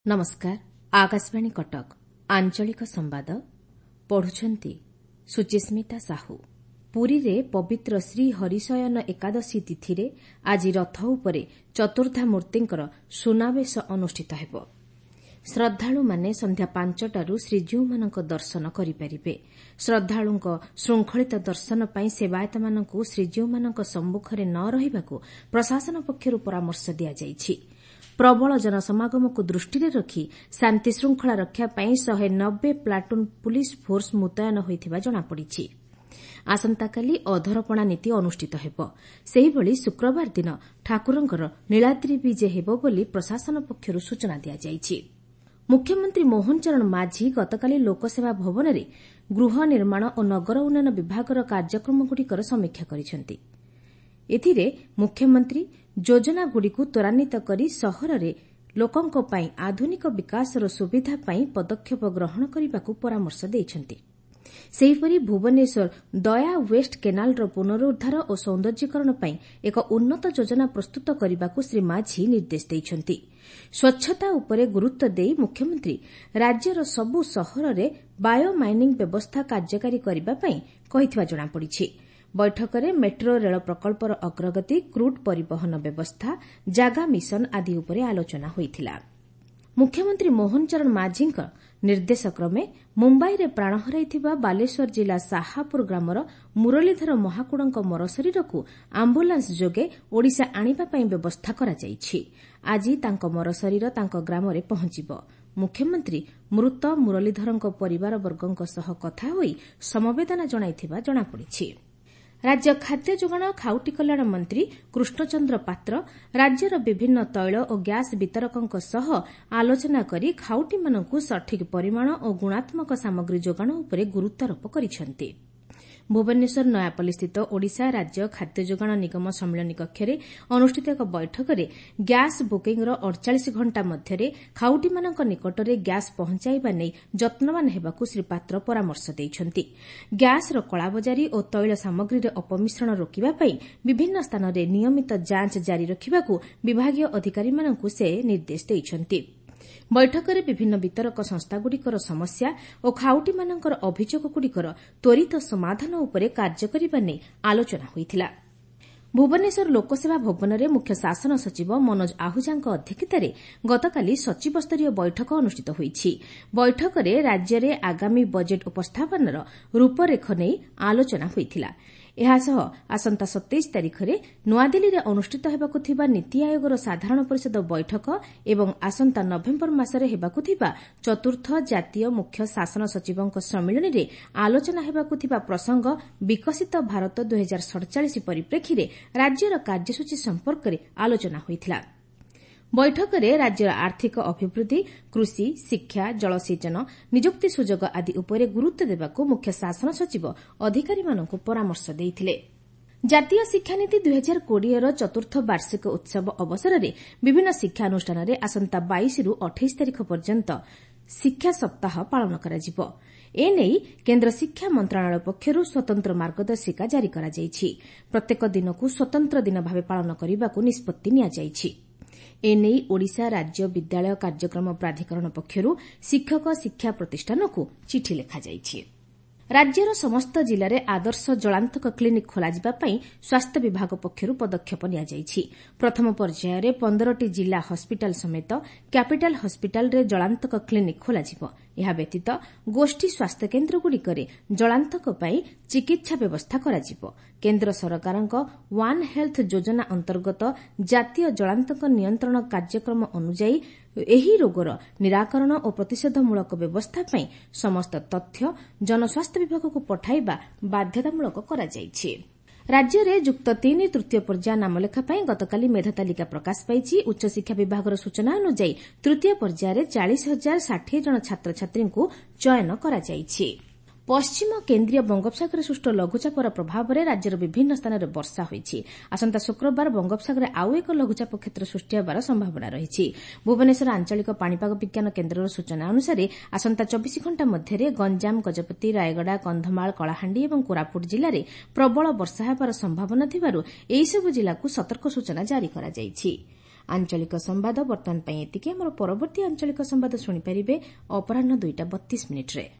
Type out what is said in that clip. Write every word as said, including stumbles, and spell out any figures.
नमस्कार। आकाशवाणी कटक आंचलिक संवाद पढ़ुछंती सुचिस्मिता साहू। पुरी रे पवित्र श्री हरिशयन एकादशी तिथि रे आज रथ उपरे चतुर्धा मूर्तिंकर सुनावेश अनुष्ठित हेबो। श्रद्धालु माने संध्या पांचटारू श्रीजीउमानक दर्शन करिपारिबे। श्रद्धालुंक श्रृंखलित दर्शन पई सेवायतमानकु श्रीजीउमानक सम्मुखरे न रहिबाकु प्रशासन पक्षरु परामर्श दिया जाइछि। प्रबल जनसमागमको दृष्टिरे रखी शांति श्रृंखला रक्षा पई शहे नब्बे प्लाटून पुलिस फोर्स मुतयन होइथिबा जଣାपड़िछि। आसंताकाली अधरपणा नीति अनुष्ठित हेबो। सेहिभଳି शुक्रवार दिन ठाकुरंकर नीलाद्री विजे हेबो बोली प्रशासन पक्षरु सूचना दिया जाइछि। मुख्यमंत्री मोहन चरण माझी गतकाली लोकसेवा भवनरे गृह निर्माण और नगर उन्नयन विभागर कार्यक्रमगुड़िकर समीक्षा करिसेंति। एथिरे मुख्यमंत्री योजनागुड़िकु त्वरान्वित करी सहररे लोकंक पई आधुनिक विकासर सुविधा पई पदक्षेप ग्रहण करबाकू परामर्श दैछंती। सेहिपरि भुवनेश्वर दया वेस्ट केनालर पुनरुद्धार और सौंदर्यीकरण पई एक उन्नत योजना प्रस्तुत करबाकू श्री माझी निर्देश दैछंती। स्वच्छता उपरे गुरुत्व देई मुख्यमंत्री राज्यर सबु सहररे बायो माइनिंग व्यवस्था कार्यकारी करबा पई कहिथिबा जଣାपड़िछि। बैठकरे मेट्रो रेल प्रकल्पर अग्रगति, क्रूड परिवहन व्यवस्था, जागा मिशन आदि उपरे आलोचना होइथिला। मुख्यमंत्री मोहन चरण माझीଙ୍କ निर्देशक्रमे मुंबईरे प्राण हराइथिबा बालेश्वर जिला साहापुर ग्रामर मुरलीधर महाकुडଙ୍କ मरशरीरକୁ आम्बुलांस जोगे ओडिशा आनिबा पई व्यवस्था करा जाइछि। आजि तांको मरशरीर तांको ग्रामरे पहुंचिबो। मुख्यमंत्री मृत मुरलीधरଙ୍କ परिवारवर्गଙ୍କ सह कथा होई समवेदना जणाइथिबा जଣାपड़िछि। राज्य खाद्य जोगाण खाउटी कल्याण मंत्री कृष्णचंद्र पात्र राज्यर विभिन्न तैल और ग्यास वितरकଙ୍କ सह आलोचना करी खाउटीमानଙ୍କୁ सठिक परिमाण और गुणात्मक सामग्री जोगाण उपरे गुरुत्वारोप करिसेंति। भुवनेश्वर नयापल्लीस्थित ओडिशा राज्य खाद्य जोगाण निगम सम्मेलनी कक्षरे अनुष्ठित एक बैठकरे ग्यास बुकिंगर अड़चाश घंटा मध्यरे खाउटीमानଙ୍କ निकटरे ग्यास पहुंचाइबा नै यत्नवान हेबाकू श्री पात्र परामर्श दैछंती। ग्यासर कଳାबजारी और तैल सामग्रीरे अपमिश्रण रोकिबा पई विभिन्न स्थानरे नियमित जांच जारी रखिबाकू विभागीय अधिकारीमानଙ୍କୁ से निर्देश दैछंती। बैठकरे विभिन्न वितरक संस्थागुड़िकर समस्या और खाउटीमानଙ୍କର अभियोगगुड़िकर त्वरित समाधान उपरे कार्य करिबा नै आलोचना होइथिला। भुवनेश्वर लोकसेवा भवनरे मुख्य शासन सचिव मनोज आहुजाଙ୍କ अध्यक्षतारे गतकाली सचिव स्तरीय बैठक अनुष्ठित होइछि। बैठकरे राज्यरे आगामी बजेट उपस्थापनर रूपरेख नै आलोचना होइथिला। एहासह आसंता सत्ताईस तारिखरे नुआदिल्ली अनुष्ठित हेबाकू थिबा नीति आयोगर साधारण परिषद बैठक एवं आसंता नवेम्बर मासरे हेबाकू थिबा चतुर्थ जातीय मुख्य शासन सचिवଙ୍କ सम्मेलनी आलोचना हेबाकू थिबा प्रसंग विकसित भारत दो हजार सड़चाश परिप्रेक्षीरे राज्यर कार्यसूची संपर्करे आलोचना होइथिला। बैठकरे राज्यर आर्थिक अभिवृद्धि, कृषि, शिक्षा, जलसेचन, नियुक्ति सुजोग आदि उपरे गुरुत्व देबाकू मुख्य शासन सचिव अधिकारीमानଙ୍କୁ परामर्श दैथिले। जातीय शिक्षानीति दुई हजार कोड़े चतुर्थ वार्षिक उत्सव अवसରରେ विभिन्न शिक्षानुष्ठानरे आसंता बाईस रु अठाईस तारिख पर्यंत शिक्षा सप्ताह पालन कराजिବ। एनै केन्द्र शिक्षा मंत्रालय पक्षरू स्वतंत्र मार्गदर्शिका जारी कराଯାଇଛି। प्रत्येक दिनकू स्वतंत्र दिन भावे पालन करबाकू निष्पत्ति नियाଯାଇଛି। एनै ओडिशा राज्य विद्यालय कार्यक्रम प्राधिकरण पक्षरू शिक्षक शिक्षा प्रतिष्ठानकू चिठी लेखाଯାଇଛି। राज्यर समस्त जिल्लारे आदर्श जलांतक क्लिनिक खोलाजिबा पई स्वास्थ्य विभाग पक्षरू पदक्षेप नियाଯାଇଛି। प्रथम पर्याୟରେ पंद्रह जिला हस्पिटाल समेत कैपिटाल हस्पिटाल रे जलांतक क्लिनिक खोलाजिବ। ଏହା ବ୍ୟତୀତ ଗୋଷ୍ଠୀ ସ୍ୱାସ୍ଥ୍ୟ କେନ୍ଦ୍ରଗୁଡ଼ିକରେ ଜଳାନ୍ତକ ପାଇଁ ଚିକିତ୍ସା ବ୍ୟବସ୍ଥା କରାଯିବ। କେନ୍ଦ୍ର ସରକାରଙ୍କ ୱାନ୍ ହେଲ୍ଥ ଯୋଜନା ଅନ୍ତର୍ଗତ ଜାତୀୟ ଜଳାନ୍ତକ ନିୟନ୍ତ୍ରଣ କାର୍ଯ୍ୟକ୍ରମ ଅନୁଯାୟୀ ଏହି ରୋଗର ନିରାକରଣ ଓ ପ୍ରତିଷେଧମୂଳକ ବ୍ୟବସ୍ଥା ପାଇଁ ସମସ୍ତ ତଥ୍ୟ ଜନସ୍ୱାସ୍ଥ୍ୟ ବିଭାଗକୁ ପଠାଇବା ବାଧ୍ୟତାମୂଳକ କରାଯାଇଛି। राज्ୟରେ ଯୁକ୍ତ ତିନି ତୃତୀୟ ପର୍ଯ୍ୟାୟ ନାମଲେଖା ପାଇଁ ଗତକାଲି ମେଧା ତାଲିକା ପ୍ରକାଶ ପାଇଛି। ଉଚ୍ଚଶିକ୍ଷା ବିଭାଗର ସୂଚନା ଅନୁଯାୟୀ ତୃତୀୟ ପର୍ଯ୍ୟାୟରେ ଚାଳିଶ ହଜାର ଷାଠିଏ ଜଣ ଛାତ୍ରଛାତ୍ରୀଙ୍କୁ ଚୟନ କରାଯାଇଛି। पश्चिम केन्द्रीय बंगोपसागर सृष्ट लघुचापर प्रभाव में राज्यर विभिन्न स्थान में वर्षा होइछि। आसंता शुक्रवार बंगोपसागर आउ एक लघुचाप क्षेत्र सृष्टि होबार संभावना रही। भुवनेश्वर आंचलिक पाणीपाग विज्ञान केन्द्रर सूचना अनुसार आसंता चौबीस घंटा मध्य गंजाम, गजपति, रायगड़ा, कंधमाल, कलाहांडी और कोरापुट जिले में प्रबल वर्षा होबार संभावना थिबारु एही सबु जिला को सतर्क सूचना जारी करा जाइछि। ଆଞ୍ଚଳିକ ସମ୍ବାଦ ବର୍ତ୍ତମାନ ପାଇଁ ଏତିକି। ଆମର ପରବର୍ତ୍ତୀ ଆଞ୍ଚଳିକ ସମ୍ବାଦ ଶୁଣିପାରିବେ ଅପରାହ୍ନ ଦୁଇଟା ବତିଶ ମିନିଟ୍ରେ।